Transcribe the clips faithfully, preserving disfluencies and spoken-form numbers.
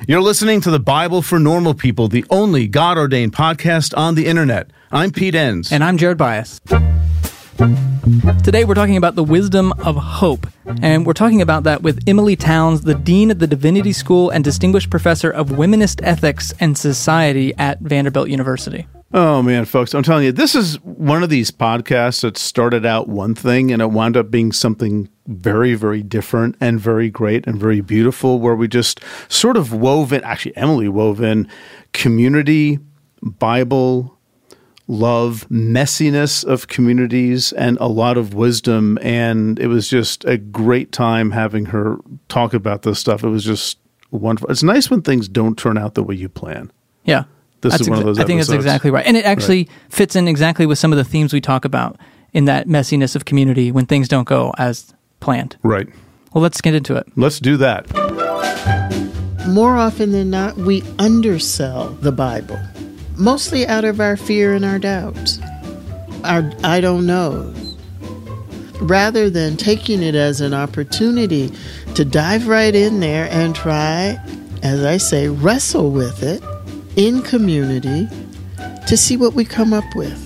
You're listening to the Bible for Normal People, the only God-ordained podcast on the internet. I'm Pete Enns. And I'm Jared Bias. Today we're talking about the wisdom of hope, and we're talking about that with Emily Towns, the Dean of the Divinity School and Distinguished Professor of Womanist Ethics and Society at Vanderbilt University. Oh, man, folks, I'm telling you, this is one of these podcasts that started out one thing, and it wound up being something very, very different and very great and very beautiful, where we just sort of wove in, actually, Emily wove in community, Bible, love, messiness of communities, and a lot of wisdom. And it was just a great time having her talk about this stuff. It was just wonderful. It's nice when things don't turn out the way you plan. Yeah. This that's is one exa- of those I think episodes. that's exactly right. And it actually right. fits in exactly with some of the themes we talk about in that messiness of community when things don't go as planned. Right. Well, let's get into it. Let's do that. More often than not, we undersell the Bible, mostly out of our fear and our doubts, our I don't know, rather than taking it as an opportunity to dive right in there and try, as I say, wrestle with it in community to see what we come up with.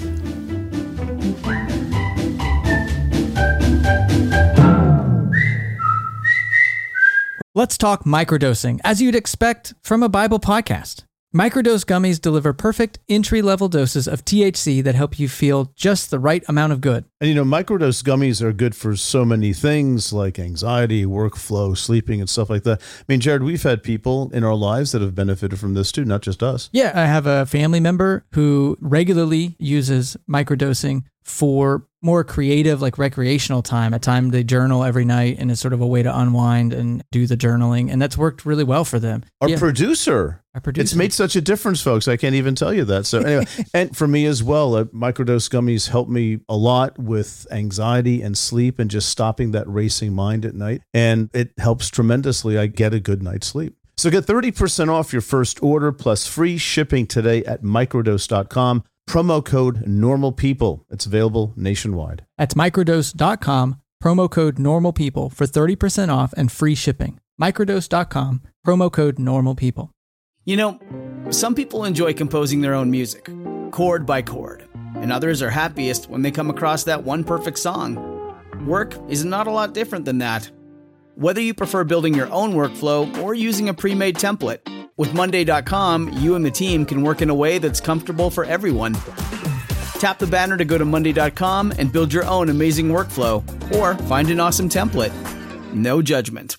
Let's talk microdosing, as you'd expect from a Bible podcast. Microdose gummies deliver perfect entry-level doses of T H C that help you feel just the right amount of good. And you know, microdose gummies are good for so many things like anxiety, workflow, sleeping, and stuff like that. I mean, Jared, we've had people in our lives that have benefited from this too, not just us. Yeah, I have a family member who regularly uses microdosing for more creative, like recreational time. At time they journal every night, and it's sort of a way to unwind and do the journaling, and that's worked really well for them. Our yeah. producer, Our producer, it's made such a difference, folks. I can't even tell you that. So anyway, and for me as well, uh, microdose gummies help me a lot with anxiety and sleep, and just stopping that racing mind at night, and it helps tremendously. I get a good night's sleep. So get thirty percent off your first order plus free shipping today at microdose dot com. Promo code NORMALPEOPLE. It's available nationwide. That's microdose dot com, promo code NORMALPEOPLE for thirty percent off and free shipping. microdose dot com, promo code NORMALPEOPLE. You know, some people enjoy composing their own music, chord by chord, and others are happiest when they come across that one perfect song. Work is not a lot different than that. Whether you prefer building your own workflow or using a pre-made template, with Monday dot com, you and the team can work in a way that's comfortable for everyone. Tap the banner to go to Monday dot com and build your own amazing workflow, or find an awesome template. No judgment.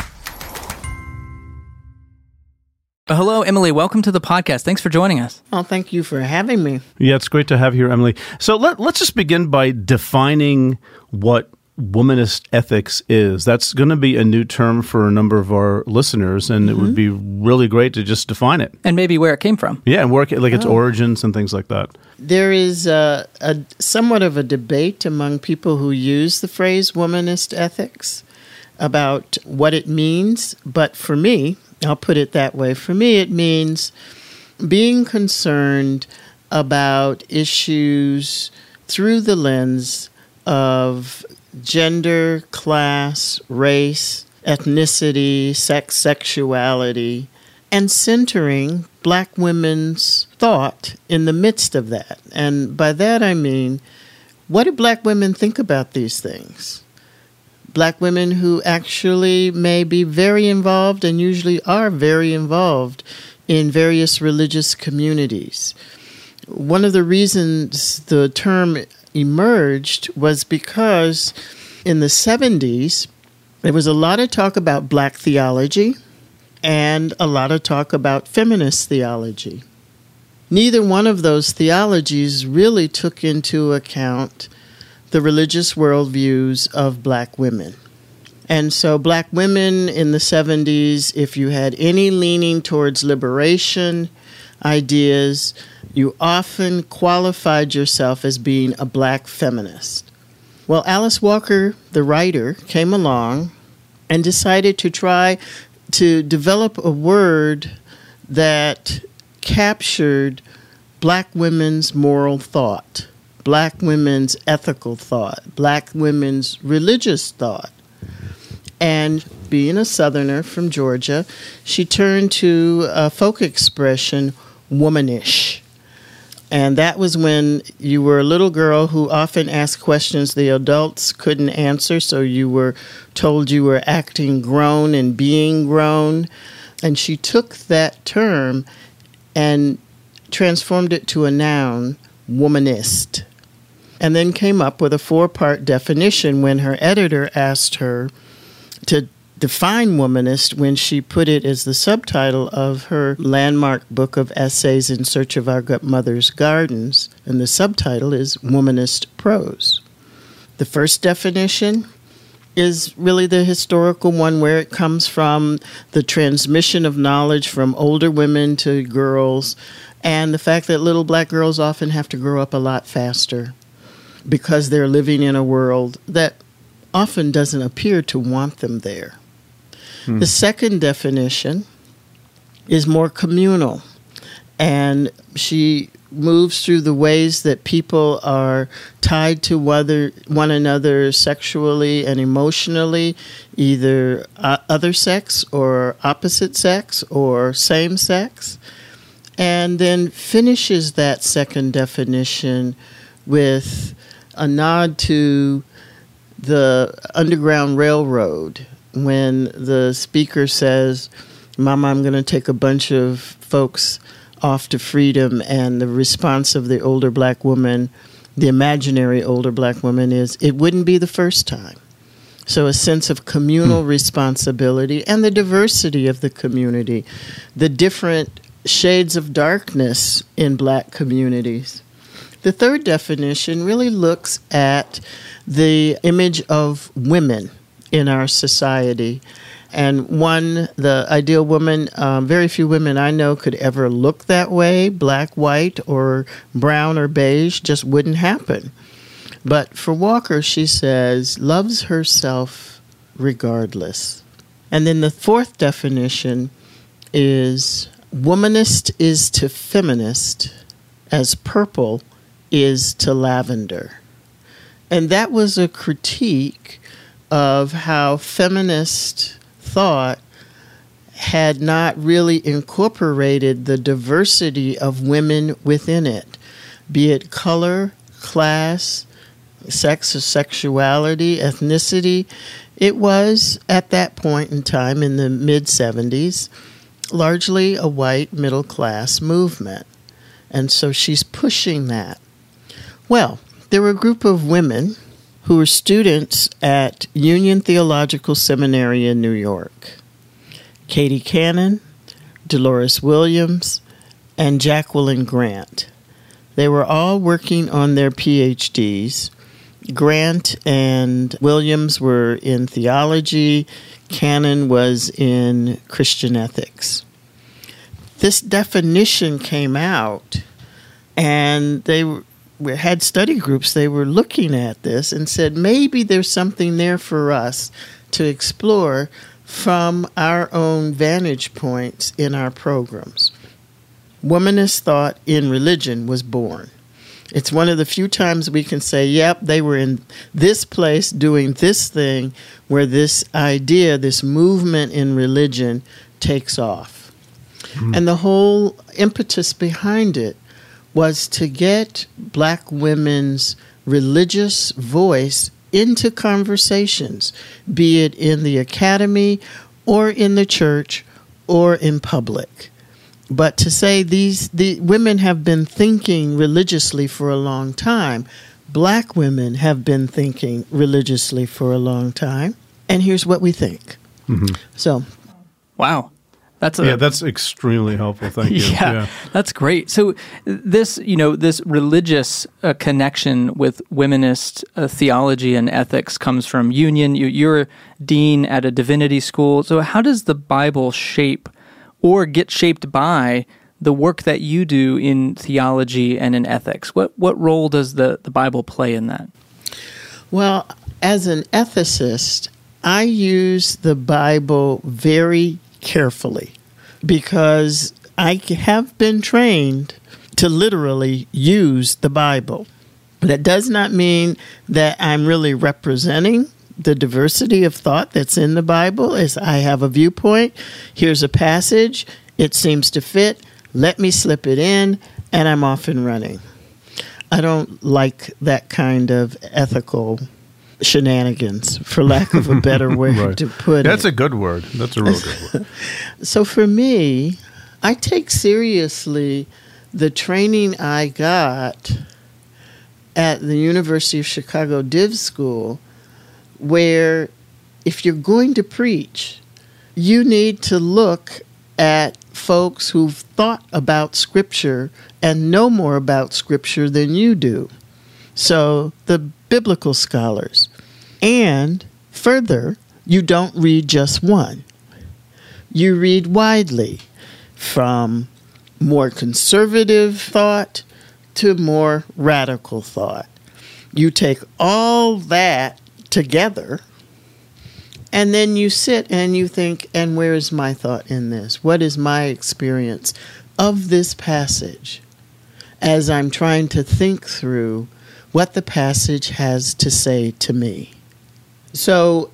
Hello, Emily. Welcome to the podcast. Thanks for joining us. Well, thank you for having me. Yeah, it's great to have you here, Emily. So let, let's just begin by defining what womanist ethics is. That's going to be a new term for a number of our listeners, and mm-hmm. it would be really great to just define it. And maybe where it came from. Yeah, and work like its oh. origins and things like that. There is a, a somewhat of a debate among people who use the phrase womanist ethics about what it means, but for me, I'll put it that way. For me, it means being concerned about issues through the lens of gender, class, race, ethnicity, sex, sexuality, and centering Black women's thought in the midst of that. And by that I mean, what do Black women think about these things? Black women who actually may be very involved and usually are very involved in various religious communities. One of the reasons the term emerged was because in the seventies, there was a lot of talk about Black theology and a lot of talk about feminist theology. Neither one of those theologies really took into account the religious worldviews of Black women. And so Black women in the seventies, if you had any leaning towards liberation ideas, you often qualified yourself as being a Black feminist. Well, Alice Walker, the writer, came along and decided to try to develop a word that captured Black women's moral thought, Black women's ethical thought, Black women's religious thought. And being a Southerner from Georgia, she turned to a folk expression, womanish. And that was when you were a little girl who often asked questions the adults couldn't answer, so you were told you were acting grown and being grown. And she took that term and transformed it to a noun, womanist, and then came up with a four-part definition when her editor asked her to define womanist when she put it as the subtitle of her landmark book of essays In Search of Our Mother's Gardens, and the subtitle is Womanist Prose. The first definition is really the historical one, where it comes from, the transmission of knowledge from older women to girls, and the fact that little black girls often have to grow up a lot faster because they're living in a world that often doesn't appear to want them there. Hmm. The second definition is more communal, and she moves through the ways that people are tied to whether, one another sexually and emotionally, either uh, other sex or opposite sex or same sex, and then finishes that second definition with a nod to the Underground Railroad, when the speaker says, "Mama, I'm going to take a bunch of folks off to freedom," and the response of the older black woman, the imaginary older black woman, is, "It wouldn't be the first time." So a sense of communal responsibility and the diversity of the community, the different shades of darkness in black communities. The third definition really looks at the image of women in our society. And one, the ideal woman, um, very few women I know could ever look that way, black, white, or brown or beige, just wouldn't happen. But for Walker, she says, loves herself regardless. And then the fourth definition is, womanist is to feminist as purple is to lavender. And that was a critique of how feminist thought had not really incorporated the diversity of women within it, be it color, class, sex or sexuality, ethnicity. It was, at that point in time in the mid-seventies, largely a white middle-class movement. And so she's pushing that. Well, there were a group of women who were students at Union Theological Seminary in New York. Katie Cannon, Dolores Williams, and Jacqueline Grant. They were all working on their P H Ds. Grant and Williams were in theology. Cannon was in Christian ethics. This definition came out, and they were had study groups, they were looking at this and said, maybe there's something there for us to explore from our own vantage points in our programs. Womanist thought in religion was born. It's one of the few times we can say, yep, they were in this place doing this thing where this idea, this movement in religion takes off. Mm-hmm. And the whole impetus behind it was to get black women's religious voice into conversations, be it in the academy or in the church or in public. But to say these the women have been thinking religiously for a long time, black women have been thinking religiously for a long time, and here's what we think. Mm-hmm. So, wow. That's a, yeah, that's extremely helpful. Thank you. Yeah, yeah, that's great. So this, you know, this religious uh, connection with womanist uh, theology and ethics comes from Union. You, you're a dean at a divinity school. So how does the Bible shape or get shaped by the work that you do in theology and in ethics? What what role does the, the Bible play in that? Well, as an ethicist, I use the Bible very carefully, because I have been trained to literally use the Bible. That does not mean that I'm really representing the diversity of thought that's in the Bible. Is I have a viewpoint, here's a passage, it seems to fit, let me slip it in, and I'm off and running. I don't like that kind of ethical shenanigans, for lack of a better way right. to put That's it. That's a good word. That's a real good word. So for me, I take seriously the training I got at the University of Chicago Div School, where if you're going to preach, you need to look at folks who've thought about Scripture and know more about Scripture than you do. So the biblical scholars. And further, you don't read just one. You read widely, from more conservative thought to more radical thought. You take all that together, and then you sit and you think, and where is my thought in this? What is my experience of this passage as I'm trying to think through what the passage has to say to me? So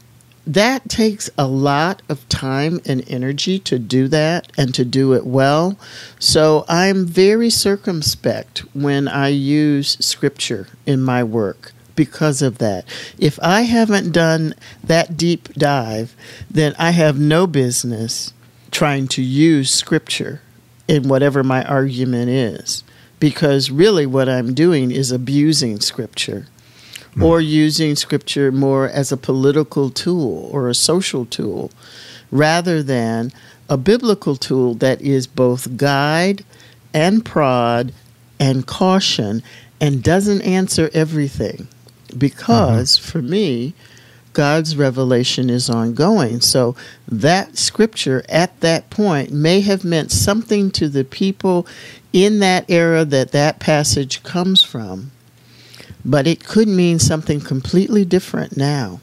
that takes a lot of time and energy to do that and to do it well. So I'm very circumspect when I use Scripture in my work because of that. If I haven't done that deep dive, then I have no business trying to use Scripture in whatever my argument is, because really what I'm doing is abusing Scripture. Or using Scripture more as a political tool or a social tool, rather than a biblical tool that is both guide and prod and caution and doesn't answer everything. Because, uh-huh. for me, God's revelation is ongoing. So that Scripture at that point may have meant something to the people in that era that that passage comes from. But it could mean something completely different now,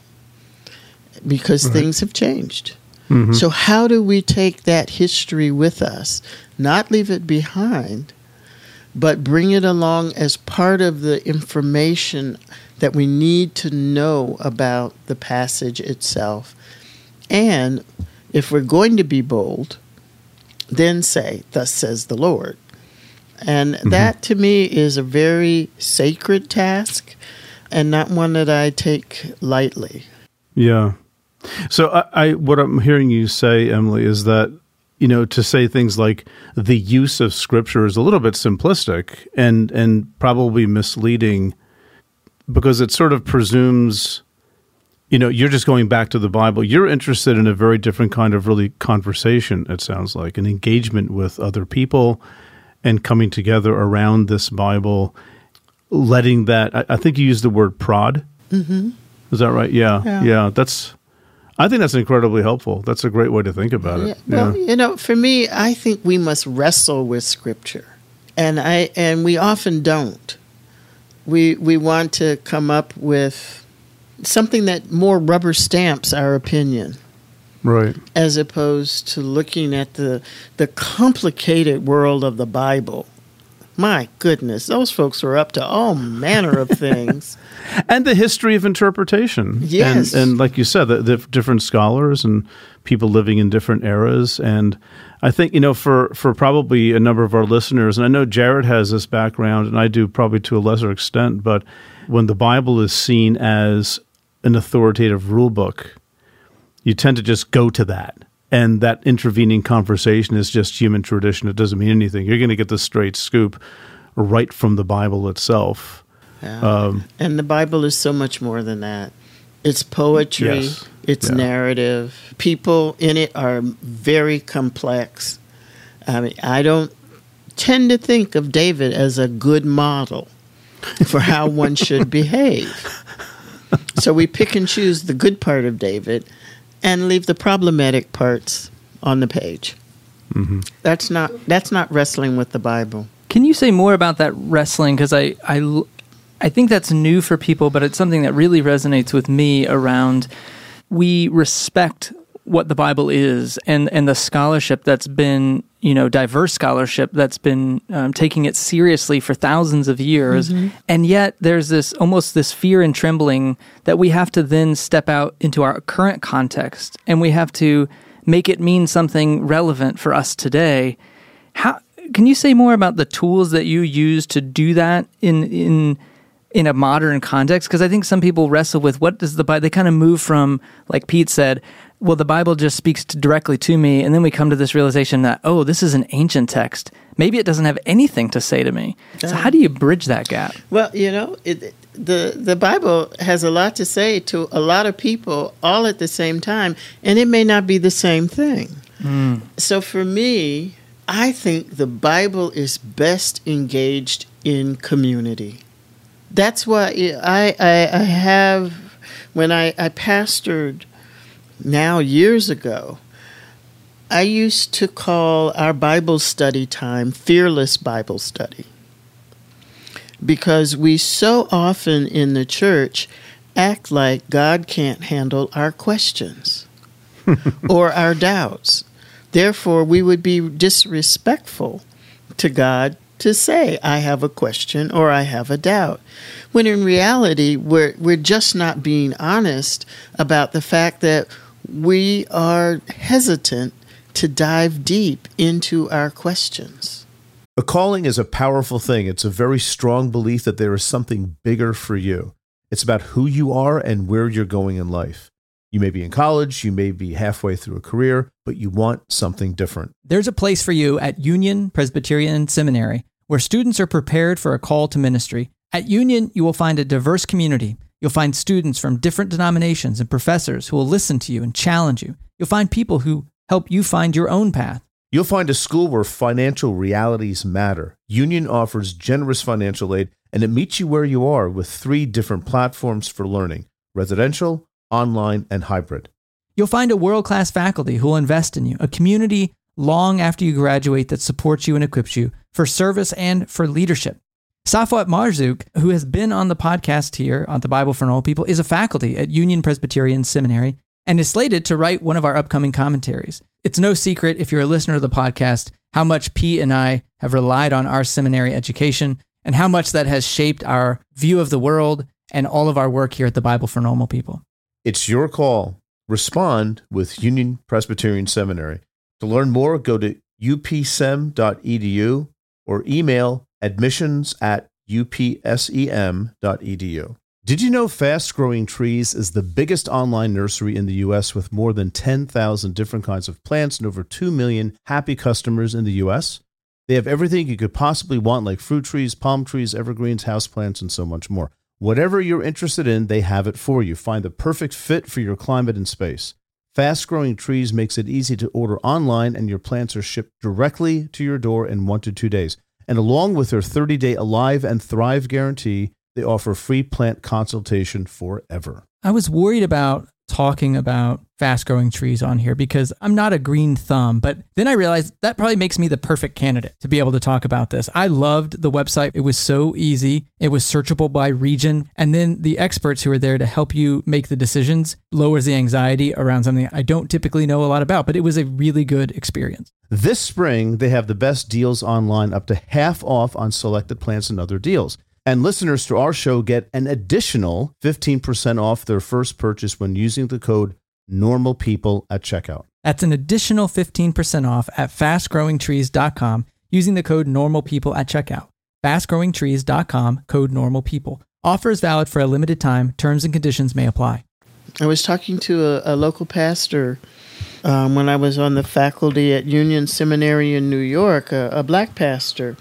because right. things have changed. Mm-hmm. So how do we take that history with us, not leave it behind, but bring it along as part of the information that we need to know about the passage itself? And if we're going to be bold, then say, "Thus says the Lord." And mm-hmm. that, to me, is a very sacred task and not one that I take lightly. Yeah. So I, I what I'm hearing you say, Emily, is that, you know, to say things like the use of Scripture is a little bit simplistic and, and probably misleading, because it sort of presumes, you know, you're just going back to the Bible. You're interested in a very different kind of really conversation, it sounds like, an engagement with other people, and coming together around this Bible, letting that, I, I think you used the word prod. Mm-hmm. Is that right? Yeah, yeah. Yeah. That's, I think that's incredibly helpful. That's a great way to think about it. Yeah. Well, yeah. you know, for me, I think we must wrestle with Scripture. And I and we often don't. We we want to come up with something that more rubber stamps our opinion. Right. As opposed to looking at the the complicated world of the Bible. My goodness, those folks are up to all manner of things. And the history of interpretation. Yes. And, and like you said, the, the different scholars and people living in different eras. And I think, you know, for, for probably a number of our listeners, and I know Jared has this background, and I do probably to a lesser extent, but when the Bible is seen as an authoritative rule book, you tend to just go to that. And that intervening conversation is just human tradition. It doesn't mean anything. You're going to get the straight scoop right from the Bible itself. Yeah. Um, and the Bible is so much more than that. It's poetry. Yes. It's yeah. narrative. People in it are very complex. I mean, I don't tend to think of David as a good model for how one should behave. So we pick and choose the good part of David and leave the problematic parts on the page. Mm-hmm. That's not that's not wrestling with the Bible. Can you say more about that wrestling? Because I, I, I think that's new for people, but it's something that really resonates with me around we respect what the Bible is and, and the scholarship that's been, you know, diverse scholarship that's been um, taking it seriously for thousands of years. Mm-hmm. And yet there's this almost this fear and trembling that we have to then step out into our current context and we have to make it mean something relevant for us today. How can you say more about the tools that you use to do that in in in a modern context? Because I think some people wrestle with what does the Bible, they kind of move from, like Pete said, well, the Bible just speaks to, directly to me, and then we come to this realization that, oh, this is an ancient text. Maybe it doesn't have anything to say to me. So how do you bridge that gap? Well, you know, it, the the Bible has a lot to say to a lot of people all at the same time, and it may not be the same thing. Mm. So for me, I think the Bible is best engaged in community. That's why I, I, I have, when I, I pastored now years ago, I used to call our Bible study time Fearless Bible Study. Because we so often in the church act like God can't handle our questions or our doubts. Therefore, we would be disrespectful to God to say, I have a question or I have a doubt. When in reality, we're, we're just not being honest about the fact that we are hesitant to dive deep into our questions. A calling is a powerful thing. It's a very strong belief that there is something bigger for you. It's about who you are and where you're going in life. You may be in college, you may be halfway through a career, but you want something different. There's a place for you at Union Presbyterian Seminary, where students are prepared for a call to ministry. At Union, you will find a diverse community. You'll find students from different denominations and professors who will listen to you and challenge you. You'll find people who help you find your own path. You'll find a school where financial realities matter. Union offers generous financial aid, and it meets you where you are with three different platforms for learning: residential, online, and hybrid. You'll find a world-class faculty who will invest in you, a community long after you graduate that supports you and equips you for service and for leadership. Safwat Marzouk, who has been on the podcast here on the Bible for Normal People, is a faculty at Union Presbyterian Seminary and is slated to write one of our upcoming commentaries. It's no secret, if you're a listener to the podcast, how much Pete and I have relied on our seminary education and how much that has shaped our view of the world and all of our work here at the Bible for Normal People. It's your call. Respond with Union Presbyterian Seminary. To learn more, go to u p sem dot e d u or email admissions at u p sem dot e d u. Did you know Fast Growing Trees is the biggest online nursery in the U S with more than ten thousand different kinds of plants and over two million happy customers in the U S? They have everything you could possibly want, like fruit trees, palm trees, evergreens, houseplants, and so much more. Whatever you're interested in, they have it for you. Find the perfect fit for your climate and space. Fast Growing Trees makes it easy to order online, and your plants are shipped directly to your door in one to two days. And along with their thirty-day Alive and Thrive guarantee, they offer free plant consultation forever. I was worried about talking about fast-growing trees on here because I'm not a green thumb, but then I realized that probably makes me the perfect candidate to be able to talk about this. I loved the website. It was so easy. It was searchable by region. And then the experts who are there to help you make the decisions lowers the anxiety around something I don't typically know a lot about, but it was a really good experience. This spring, they have the best deals online, up to half off on selected plants and other deals. And listeners to our show get an additional fifteen percent off their first purchase when using the code NORMALPEOPLE at checkout. That's an additional fifteen percent off at fast growing trees dot com using the code NORMALPEOPLE at checkout. fast growing trees dot com, code NORMALPEOPLE. Offer is valid for a limited time. Terms and conditions may apply. I was talking to a, a local pastor um, when I was on the faculty at Union Seminary in New York, a, a black pastor.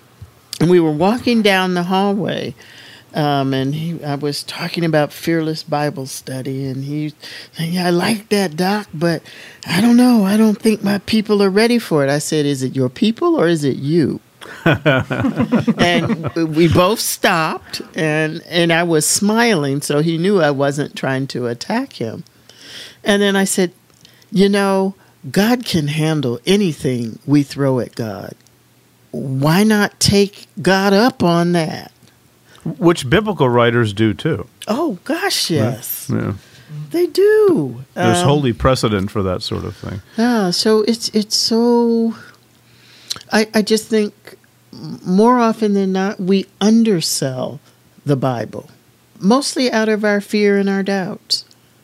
And we were walking down the hallway, um, and he, I was talking about Fearless Bible Study, and he said, yeah, I like that, Doc, but I don't know. I don't think my people are ready for it. I said, is it your people or is it you? And we both stopped, and, and I was smiling, so he knew I wasn't trying to attack him. And then I said, you know, God can handle anything we throw at God. Why not take God up on that? Which biblical writers do too. Oh, gosh, yes. Yeah. They do. There's um, holy precedent for that sort of thing. Yeah, so it's it's so I, I just think more often than not, we undersell the Bible, mostly out of our fear and our doubts,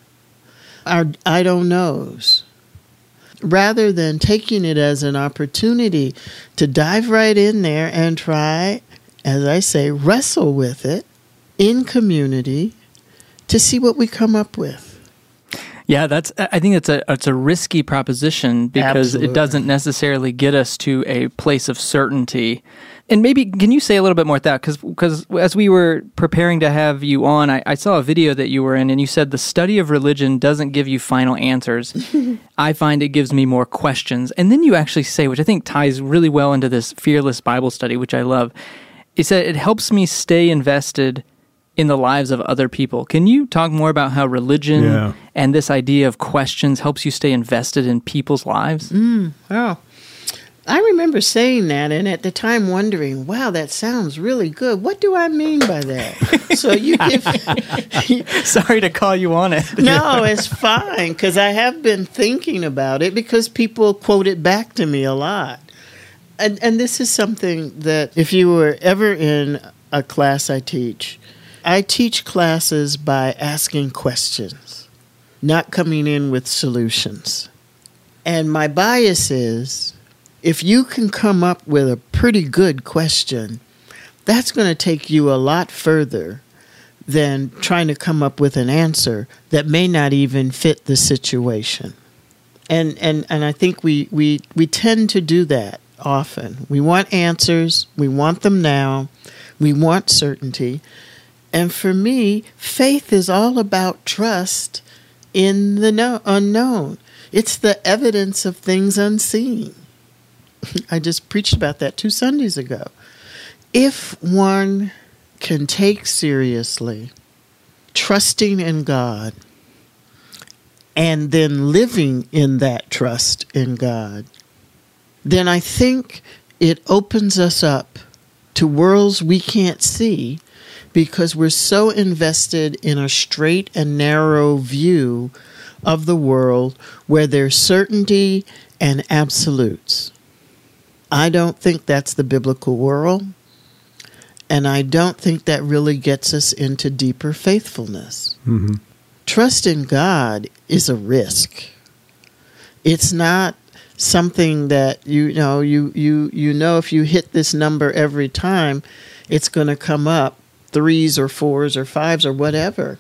our I don't knows, rather than taking it as an opportunity to dive right in there and try, as I say, wrestle with it in community to see what we come up with. Yeah, that's. I think it's a it's a risky proposition because Absolutely. it doesn't necessarily get us to a place of certainty. And maybe can you say a little bit more at that? Because because as we were preparing to have you on, I, I saw a video that you were in, and you said the study of religion doesn't give you final answers. I find it gives me more questions. And then you actually say, which I think ties really well into this fearless Bible study, which I love. You said it helps me stay invested in the lives of other people. Can you talk more about how religion Yeah. and this idea of questions helps you stay invested in people's lives? Mm, oh, I remember saying that, and at the time wondering, wow, that sounds really good. What do I mean by that? So you give... Sorry to call you on it. No, it's fine, because I have been thinking about it because people quote it back to me a lot. And, and this is something that if you were ever in a class I teach, I teach classes by asking questions, not coming in with solutions. And my bias is, if you can come up with a pretty good question, that's going to take you a lot further than trying to come up with an answer that may not even fit the situation. And and, and I think we, we, we tend to do that often. We want answers. We want them now. We want certainty. And for me, faith is all about trust in the no- unknown. It's the evidence of things unseen. I just preached about that two Sundays ago. If one can take seriously trusting in God and then living in that trust in God, then I think it opens us up to worlds we can't see because we're so invested in a straight and narrow view of the world where there's certainty and absolutes. I don't think that's the biblical world, and I don't think that really gets us into deeper faithfulness. Mm-hmm. Trust in God is a risk. It's not something that you know you you you know if you hit this number every time, it's going to come up threes or fours or fives or whatever.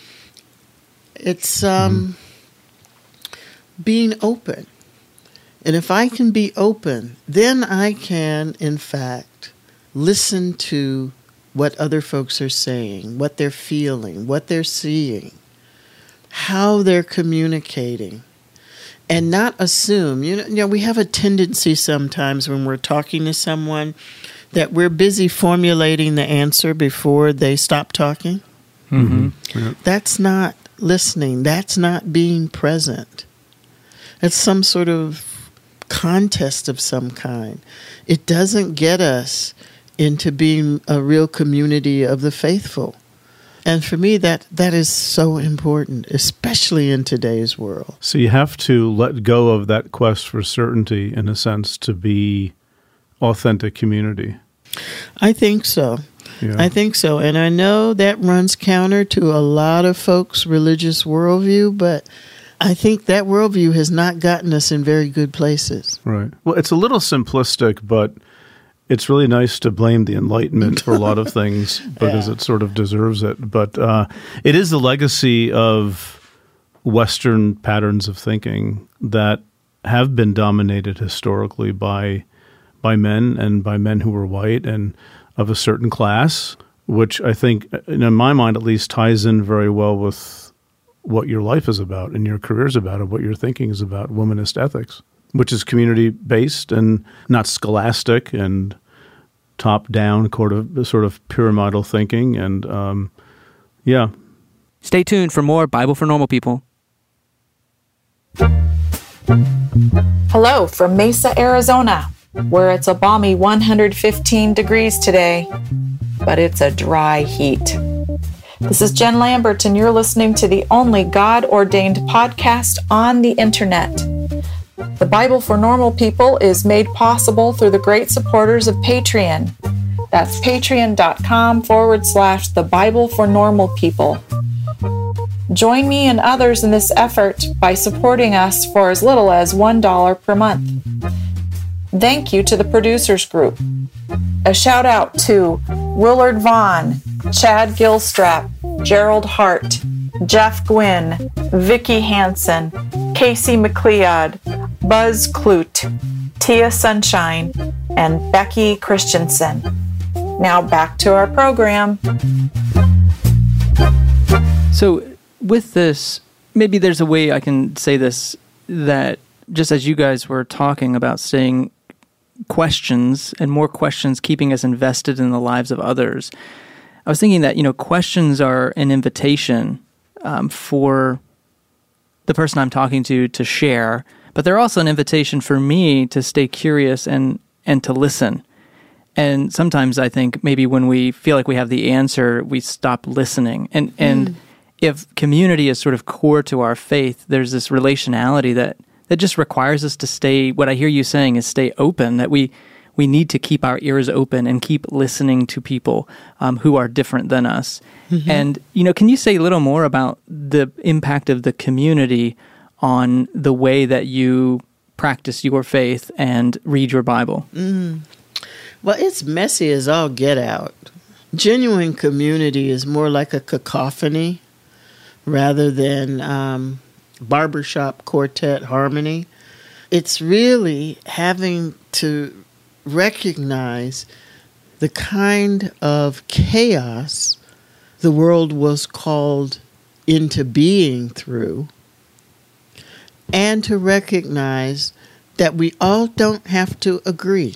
It's um, mm-hmm. being open. And if I can be open, then I can, in fact, listen to what other folks are saying, what they're feeling, what they're seeing, how they're communicating, and not assume. You know, you know, we have a tendency sometimes when we're talking to someone that we're busy formulating the answer before they stop talking. Mm-hmm. Yeah. That's not listening. That's not being present. It's some sort of contest of some kind. It doesn't get us into being a real community of the faithful. And for me, that that is so important, especially in today's world. So you have to let go of that quest for certainty, in a sense, to be authentic community. I think so. Yeah. I think so. And I know that runs counter to a lot of folks' religious worldview, but I think that worldview has not gotten us in very good places. Right. Well, it's a little simplistic, but it's really nice to blame the Enlightenment for a lot of things because Yeah. it sort of deserves it. But uh, it is the legacy of Western patterns of thinking that have been dominated historically by by men and by men who were white and of a certain class, which I think, in my mind at least, ties in very well with what your life is about and your career is about and what your thinking is about, womanist ethics, which is community-based and not scholastic and top-down, sort of, sort of pyramidal thinking. And, um, yeah. Stay tuned for more Bible for Normal People. Hello from Mesa, Arizona, where it's a balmy one hundred fifteen degrees today, but it's a dry heat. This is Jen Lambert, and you're listening to the only God-ordained podcast on the internet. The Bible for Normal People is made possible through the great supporters of Patreon. That's patreon.com forward slash the Bible for Normal People. Join me and others in this effort by supporting us for as little as one dollar per month. Thank you to the producers group. A shout out to Willard Vaughn, Chad Gilstrap, Gerald Hart, Jeff Gwynn, Vicki Hansen, Casey McLeod, Buzz Clute, Tia Sunshine, and Becky Christensen. Now back to our program. So with this, maybe there's a way I can say this, that just as you guys were talking about saying questions and more questions keeping us invested in the lives of others, I was thinking that, you know, questions are an invitation um, for the person I'm talking to to share, but they're also an invitation for me to stay curious and, and to listen. And sometimes I think maybe when we feel like we have the answer, we stop listening. And and mm. if community is sort of core to our faith, there's this relationality that, that just requires us to stay, what I hear you saying is stay open, that we we need to keep our ears open and keep listening to people um, who are different than us. Mm-hmm. And, you know, can you say a little more about the impact of the community on the way that you practice your faith and read your Bible? Mm. Well, it's messy as all get out. Genuine community is more like a cacophony rather than um, barbershop quartet harmony. It's really having to recognize the kind of chaos the world was called into being through, and to recognize that we all don't have to agree.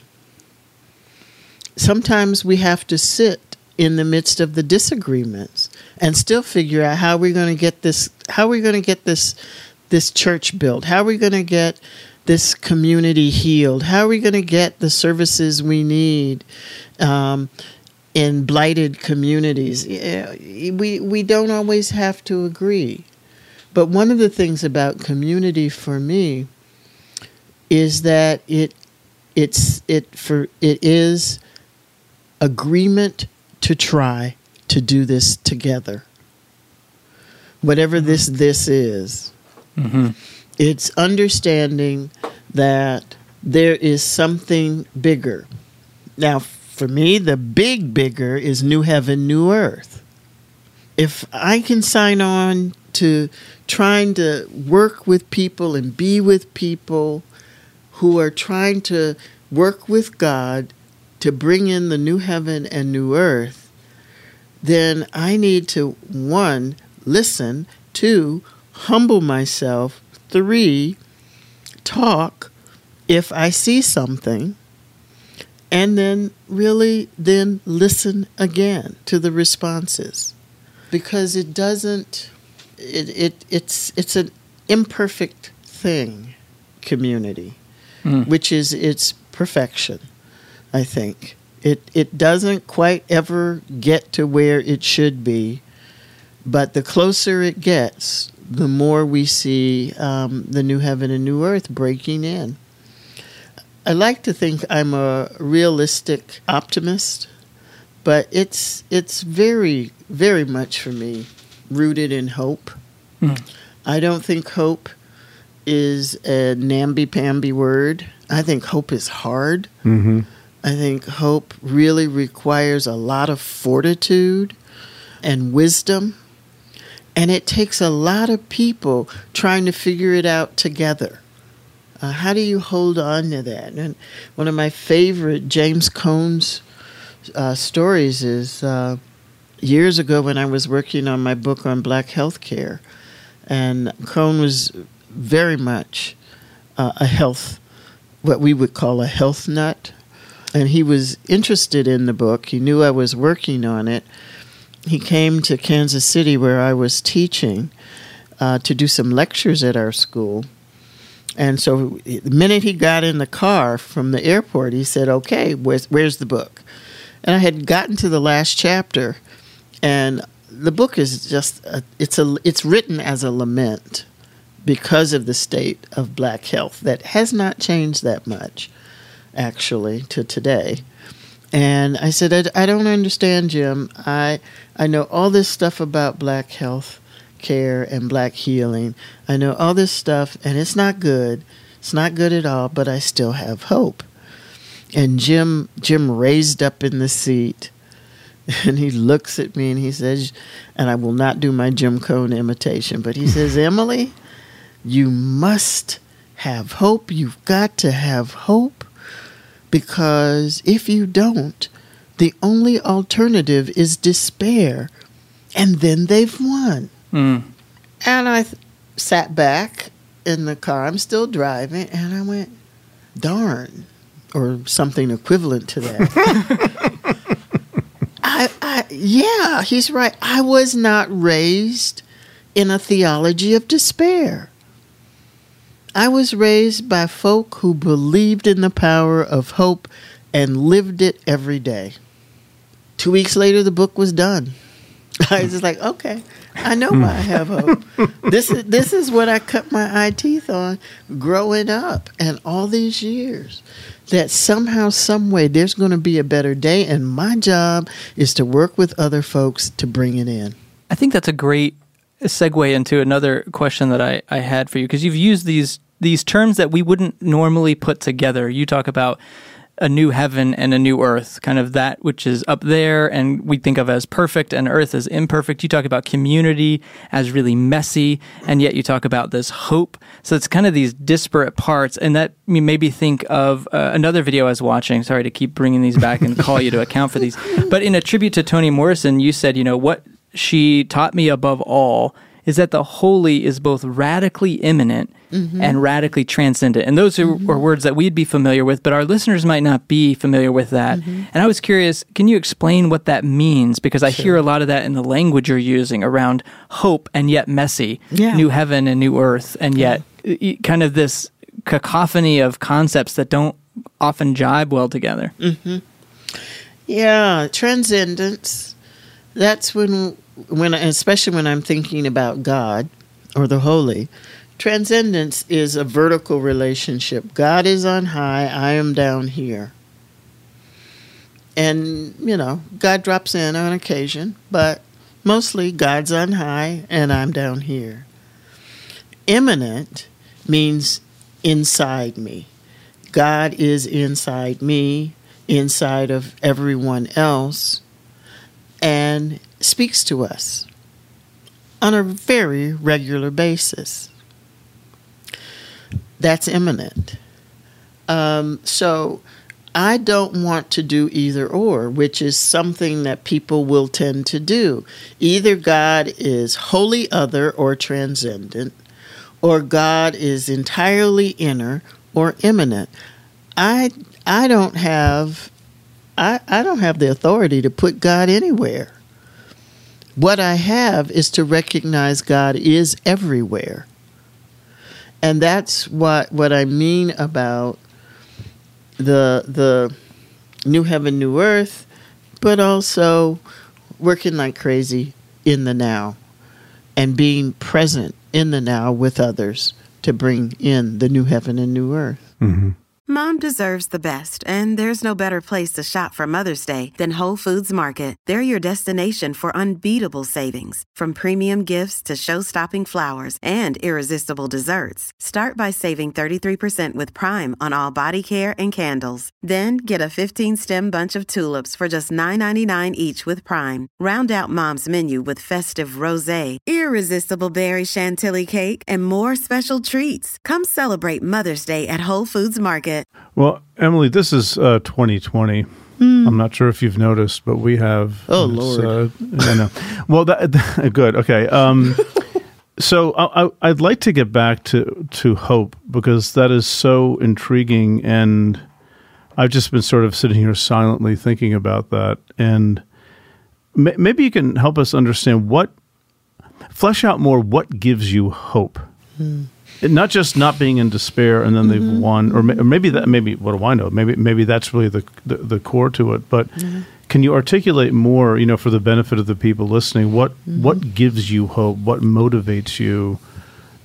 Sometimes we have to sit in the midst of the disagreements and still figure out how we're going to get this, how we're going to get this, this church built, how we're going to get this community healed, how are we going to get the services we need um, in blighted communities. We we don't always have to agree. But one of the things about community for me is that it it's it for it is agreement to try to do this together. Whatever mm-hmm. this this is. Mm-hmm. It's understanding that there is something bigger. Now, for me, the big bigger is new heaven, new earth. If I can sign on to trying to work with people and be with people who are trying to work with God to bring in the new heaven and new earth, then I need to, one, listen, two, humble myself, three, talk if I see something, and then really then listen again to the responses. Because it doesn't, it, it it's it's an imperfect thing, community, mm. which is its perfection, I think. It it doesn't quite ever get to where it should be, but the closer it gets, the more we see um, the new heaven and new earth breaking in. I like to think I'm a realistic optimist, but it's it's very, very much for me rooted in hope. Mm. I don't think hope is a namby-pamby word. I think hope is hard. Mm-hmm. I think hope really requires a lot of fortitude and wisdom. And it takes a lot of people trying to figure it out together. Uh, how do you hold on to that? And one of my favorite James Cone's uh, stories is uh, years ago when I was working on my book on black health care. And Cone was very much uh, a health, what we would call a health nut. And he was interested in the book. He knew I was working on it. He came to Kansas City where I was teaching uh, to do some lectures at our school. And so the minute he got in the car from the airport, he said, okay, where's, where's the book? And I had gotten to the last chapter, and the book is just, a, it's a, it's written as a lament because of the state of black health that has not changed that much, actually, to today. And I said, I, I don't understand, Jim. I I know all this stuff about black health care and black healing. I know all this stuff, and it's not good. It's not good at all, but I still have hope. And Jim Jim raised up in the seat, and he looks at me and he says, and I will not do my Jim Cone imitation, but he says, Emily, you must have hope. You've got to have hope, because if you don't, the only alternative is despair, and then they've won. Mm. And I th- sat back in the car. I'm still driving, and I went, darn, or something equivalent to that. I, I, yeah, he's right. I was not raised in a theology of despair. I was raised by folk who believed in the power of hope and lived it every day. Two weeks later, the book was done. I was just like, okay, I know why I have hope. This is this is what I cut my eye teeth on growing up and all these years. That somehow, some way, there's going to be a better day, and my job is to work with other folks to bring it in. I think that's a great segue into another question that I, I had for you, because you've used these these terms that we wouldn't normally put together. You talk about a new heaven and a new earth, kind of that which is up there and we think of as perfect and earth as imperfect. You talk about community as really messy, and yet you talk about this hope. So it's kind of these disparate parts, and that made me think of uh, another video I was watching. Sorry to keep bringing these back and call you to account for these. But in a tribute to Toni Morrison, you said, you know, what she taught me above all is that the holy is both radically immanent mm-hmm. and radically transcendent. And those are, mm-hmm. are words that we'd be familiar with, but our listeners might not be familiar with that. Mm-hmm. And I was curious, can you explain what that means? Because I sure. hear a lot of that in the language you're using around hope and yet messy, yeah. new heaven and new earth, and yet yeah. kind of this cacophony of concepts that don't often jibe well together. Mm-hmm. Yeah, transcendence. That's when... When, especially when I'm thinking about God or the holy, transcendence is a vertical relationship. God is on high, I am down here. And, you know, God drops in on occasion, but mostly God's on high and I'm down here. Immanent means inside me. God is inside me, inside of everyone else, and speaks to us on a very regular basis. That's immanent. Um, so I don't want to do either or, which is something that people will tend to do. Either God is wholly other or transcendent, or God is entirely inner or immanent. I I don't have I, I don't have the authority to put God anywhere. What I have is to recognize God is everywhere. And that's what what I mean about the the new heaven, new earth, but also working like crazy in the now and being present in the now with others to bring in the new heaven and new earth. Mm-hmm. Mom deserves the best, and there's no better place to shop for Mother's Day than Whole Foods Market. They're your destination for unbeatable savings, from premium gifts to show-stopping flowers and irresistible desserts. Start by saving thirty-three percent with Prime on all body care and candles. Then get a fifteen-stem bunch of tulips for just nine ninety-nine each with Prime. Round out Mom's menu with festive rosé, irresistible berry chantilly cake, and more special treats. Come celebrate Mother's Day at Whole Foods Market. Well, Emily, this is uh, twenty twenty. Mm. I'm not sure if you've noticed, but we have. Oh, Lord. Uh, I know. Well, that, that, good. Okay. Um, so I, I, I'd like to get back to, to hope, because that is so intriguing. And I've just been sort of sitting here silently thinking about that. And may, maybe you can help us understand what, flesh out more what gives you hope. Mm. Not just not being in despair and then mm-hmm. they've won, or, may, or maybe that, maybe what do I know? Maybe maybe that's really the the, the core to it. But mm-hmm. can you articulate more, you know, for the benefit of the people listening? What mm-hmm. what gives you hope? What motivates you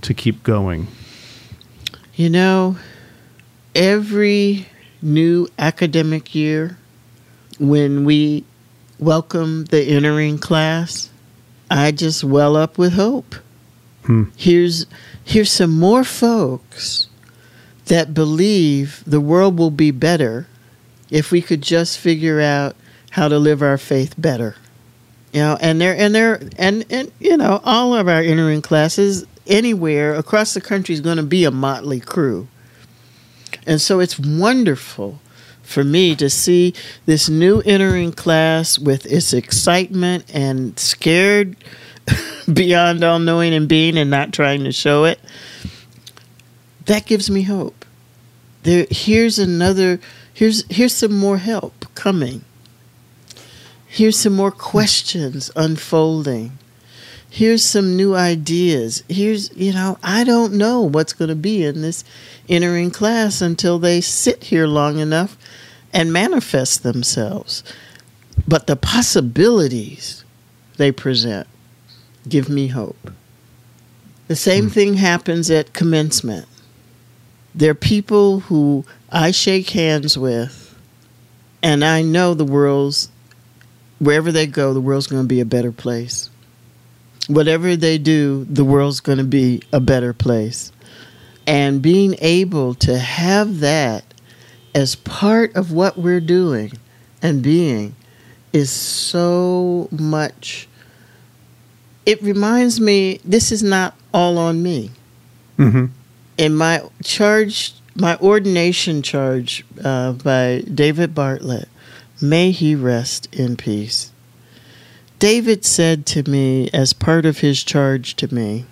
to keep going? You know, every new academic year, when we welcome the entering class, I just well up with hope. Hmm. Here's here's some more folks that believe the world will be better if we could just figure out how to live our faith better. You know, and they're and they're and, and you know, all of our entering classes anywhere across the country is going to be a motley crew. And so it's wonderful for me to see this new entering class with its excitement and scared beyond all knowing and being and not trying to show it. That gives me hope. There, here's another, here's here's some more help coming. Here's some more questions unfolding. Here's some new ideas. Here's, you know, I don't know what's going to be in this entering class until they sit here long enough and manifest themselves. But the possibilities they present give me hope. The same mm. thing happens at commencement. There are people who I shake hands with, and I know the world's, wherever they go, the world's going to be a better place. Whatever they do, the world's going to be a better place. And being able to have that as part of what we're doing and being is so much. It reminds me, this is not all on me. Mm-hmm. In my charge, my ordination charge uh, by David Bartlett, may he rest in peace. David said to me, as part of his charge to me,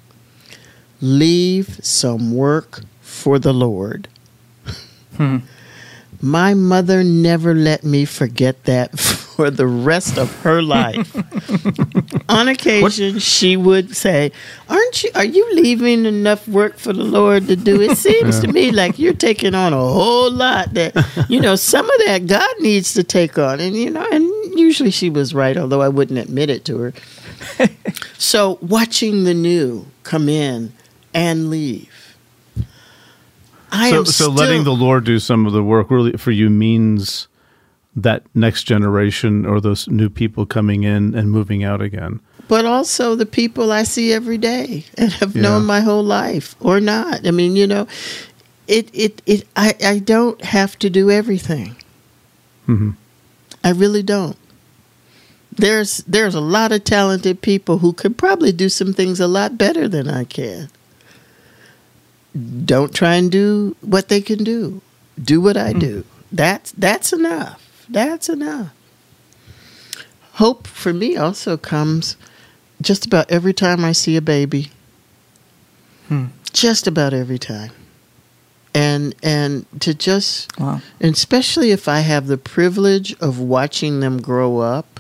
leave some work for the Lord. Hmm. My mother never let me forget that for the rest of her life. On occasion, what? She would say, "Aren't you? Are you leaving enough work for the Lord to do? It seems yeah. to me like you're taking on a whole lot that, you know, some of that God needs to take on." And, you know, and usually she was right, although I wouldn't admit it to her. So watching the new come in and leave. I so, am so still, letting the Lord do some of the work really for you means that next generation or those new people coming in and moving out again. But also the people I see every day and have yeah. known my whole life or not. I mean, you know, it, it, it, I, I don't have to do everything. Mm-hmm. I really don't. There's, there's a lot of talented people who could probably do some things a lot better than I can. Don't try and do what they can do. Do what I do. That's that's enough. That's enough. Hope for me also comes just about every time I see a baby. Hmm. Just about every time. And and to just, wow. and especially if I have the privilege of watching them grow up,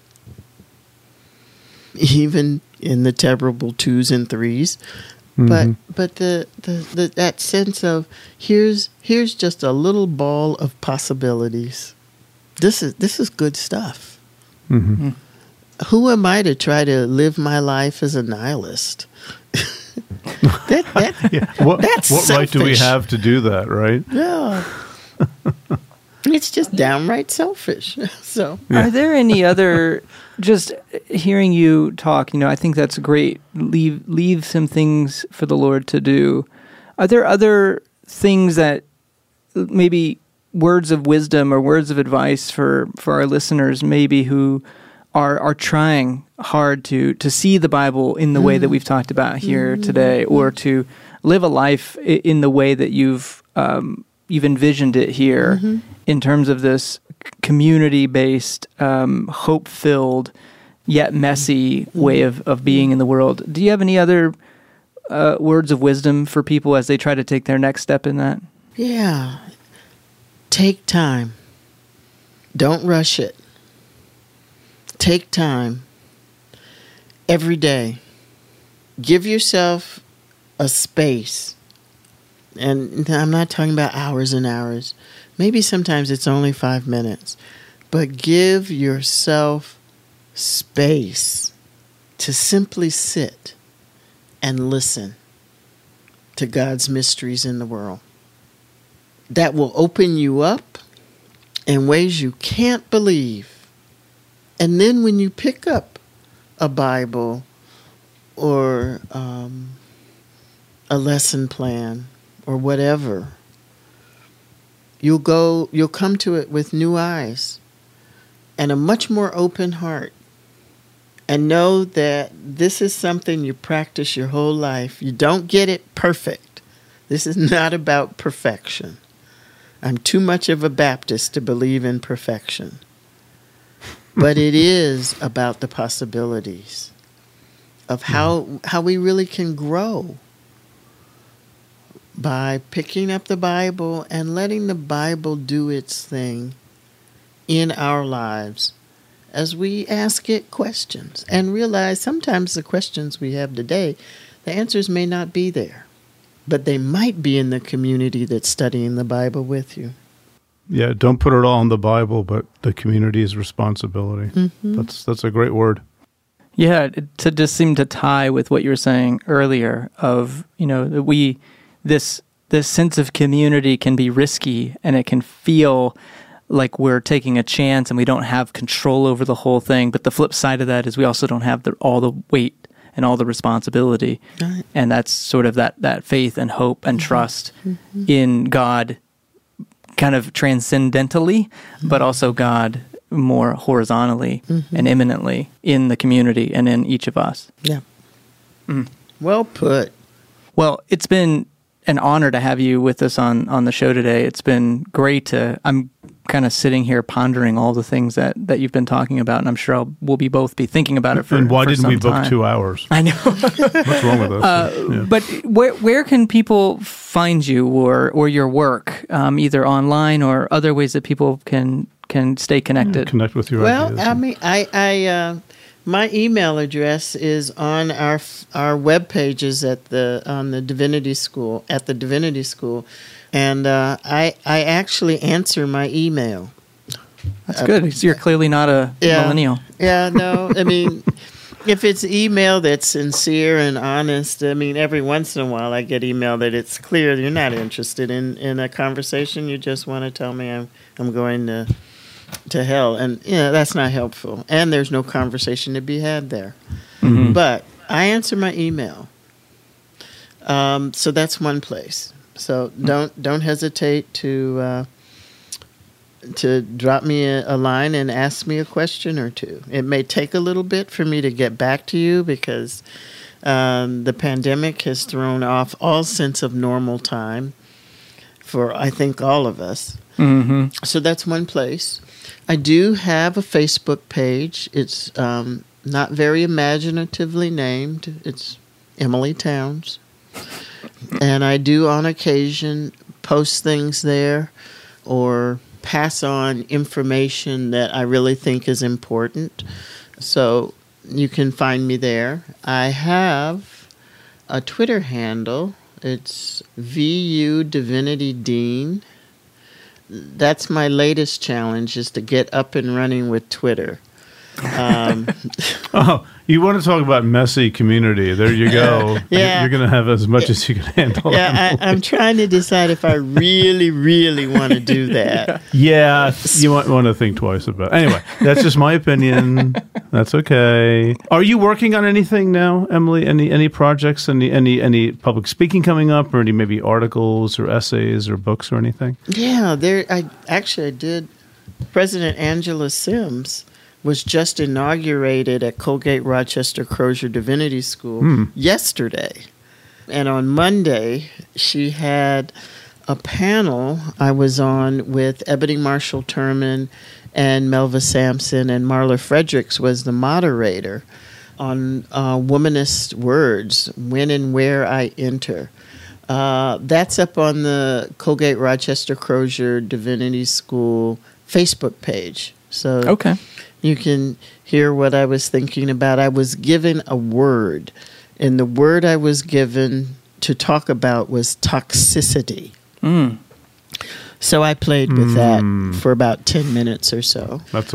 even in the terrible twos and threes. Mm-hmm. But but the, the, the that sense of here's here's just a little ball of possibilities. This is this is good stuff. Mm-hmm. Who am I to try to live my life as a nihilist? that, that, yeah. What, that's what right do we selfish. have to do that, right? Yeah. It's just downright selfish. So, yeah. Are there any other? Just hearing you talk, you know, I think that's great. Leave leave some things for the Lord to do. Are there other things that maybe words of wisdom or words of advice for, for our listeners, maybe who are are trying hard to to see the Bible in the mm. way that we've talked about here mm. today, or to live a life in the way that you've um, you've envisioned it here, mm-hmm. in terms of this community-based, um, hope-filled, yet messy mm-hmm. way of, of being in the world. Do you have any other uh, words of wisdom for people as they try to take their next step in that? Yeah. Take time. Don't rush it. Take time every day. Give yourself a space. And I'm not talking about hours and hours. Maybe sometimes it's only five minutes. But give yourself space to simply sit and listen. to God's mysteries in the world. That will open you up in ways you can't believe. And then when you pick up a Bible or um, a lesson plan or whatever, you'll go, you'll come to it with new eyes and a much more open heart. And know that this is something you practice your whole life. You don't get it perfect. This is not about perfection. I'm too much of a Baptist to believe in perfection. But it is about the possibilities of how how we really can grow by picking up the Bible and letting the Bible do its thing in our lives as we ask it questions and realize sometimes the questions we have today, the answers may not be there, but they might be in the community that's studying the Bible with you. Yeah, don't put it all in the Bible, but the community's responsibility. Mm-hmm. That's that's a great word. Yeah, it, to just seem to tie with what you were saying earlier of, you know, that we, this this sense of community can be risky and it can feel like we're taking a chance and we don't have control over the whole thing. But the flip side of that is we also don't have the, all the weight and all the responsibility. Right. And that's sort of that, that faith and hope and mm-hmm. trust mm-hmm. in God kind of transcendentally, mm-hmm. but also God more horizontally mm-hmm. and immanently in the community and in each of us. Yeah. Mm. Well put. Well, it's been an honor to have you with us on, on the show today. It's been great to, I'm kind of sitting here pondering all the things that, that you've been talking about, and I'm sure I'll, we'll be both be thinking about it for And why for didn't some we book time. two hours? I know. What's wrong with us? Uh, yeah. But where where can people find you or, or your work, um, either online or other ways that people can can stay connected? Yeah, connect with your well, ideas. Well, I mean, I, I uh, my email address is on our our web pages at the on the Divinity School at the Divinity School, and uh, I I actually answer my email. That's good. Uh, You're clearly not a yeah, millennial. Yeah, no. I mean, if it's email that's sincere and honest, I mean, every once in a while I get email that it's clear you're not interested in, in a conversation. You just want to tell me I'm I'm going to to hell, and you know that's not helpful. And there's no conversation to be had there. Mm-hmm. But I answer my email, um, so that's one place. So don't don't hesitate to. Uh, to drop me a, a line and ask me a question or two. It may take a little bit for me to get back to you because um, the pandemic has thrown off all sense of normal time for, I think, all of us. Mm-hmm. So that's one place. I do have a Facebook page. It's um, not very imaginatively named. It's Emily Towns. And I do on occasion post things there or pass on information that I really think is important. So you can find me there. I have a Twitter handle. It's V U Divinity Dean. That's my latest challenge, is to get up and running with Twitter. Um, oh, you want to talk about messy community? There you go. Yeah. You're going to have as much as you can handle. Yeah, I, I'm trying to decide if I really, really want to do that. Yeah, you might want to think twice about it. Anyway, that's just my opinion. That's okay. Are you working on anything now, Emily? Any any projects? Any any any public speaking coming up, or any maybe articles or essays or books or anything? Yeah, there. I actually I did. President Angela Sims was just inaugurated at Colgate Rochester Crozier Divinity School hmm. yesterday. And on Monday, she had a panel I was on with Ebony Marshall Turman and Melva Sampson, and Marla Fredericks was the moderator on uh, Womanist Words, When and Where I Enter. Uh, that's up on the Colgate Rochester Crozier Divinity School Facebook page. So okay. You can hear what I was thinking about. I was given a word, and the word I was given to talk about was toxicity. Mm. So I played with mm. that for about ten minutes or so. That's all?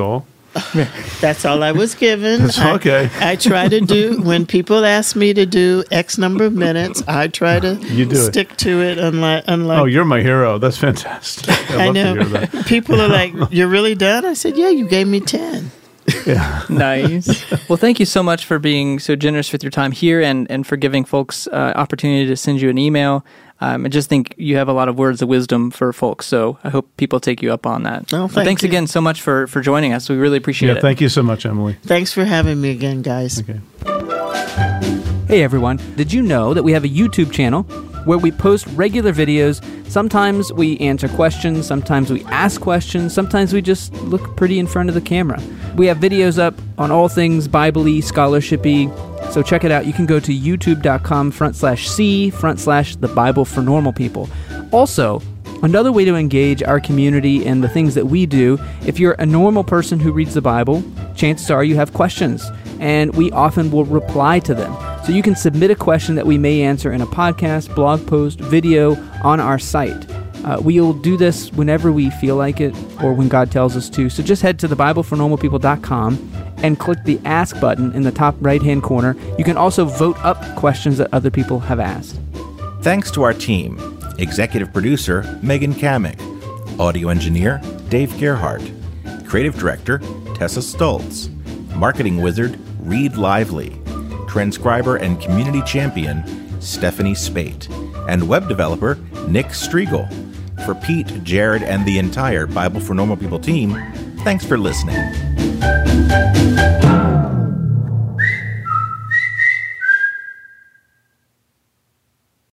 That's all I was given. That's I, okay. I try to do, when people ask me to do X number of minutes, I try to You do it. stick to it. Unlike, unlike Oh, you're my hero. That's fantastic. I, I love know. to hear that. People are like, "You're really done?" I said, "Yeah, you gave me ten." Nice. Well, thank you so much for being so generous with your time here and, and for giving folks uh, opportunity to send you an email. Um, I just think you have a lot of words of wisdom for folks, so I hope people take you up on that. Oh, But thank thanks you. again so much for, for joining us. We really appreciate Yeah, it. thank you so much, Emily. Thanks for having me again, guys. Okay. Hey everyone, did you know that we have a YouTube channel where we post regular videos? Sometimes we answer questions, sometimes we ask questions, sometimes we just look pretty in front of the camera. We have videos up on all things Bible-y, scholarship-y, so check it out. You can go to youtube.com front slash C front slash the Bible for Normal People. Also, another way to engage our community and the things that we do, if you're a normal person who reads the Bible, chances are you have questions, and we often will reply to them. So you can submit a question that we may answer in a podcast, blog post, video on our site. Uh, we'll do this whenever we feel like it or when God tells us to. So just head to the bible for normal people dot com and click the Ask button in the top right-hand corner. You can also vote up questions that other people have asked. Thanks to our team. Executive producer, Megan Kamick. Audio engineer, Dave Gerhardt. Creative director, Tessa Stoltz. Marketing wizard, Reed Lively. Transcriber and community champion, Stephanie Spate. And web developer, Nick Striegel. For Pete, Jared, and the entire Bible for Normal People team, thanks for listening.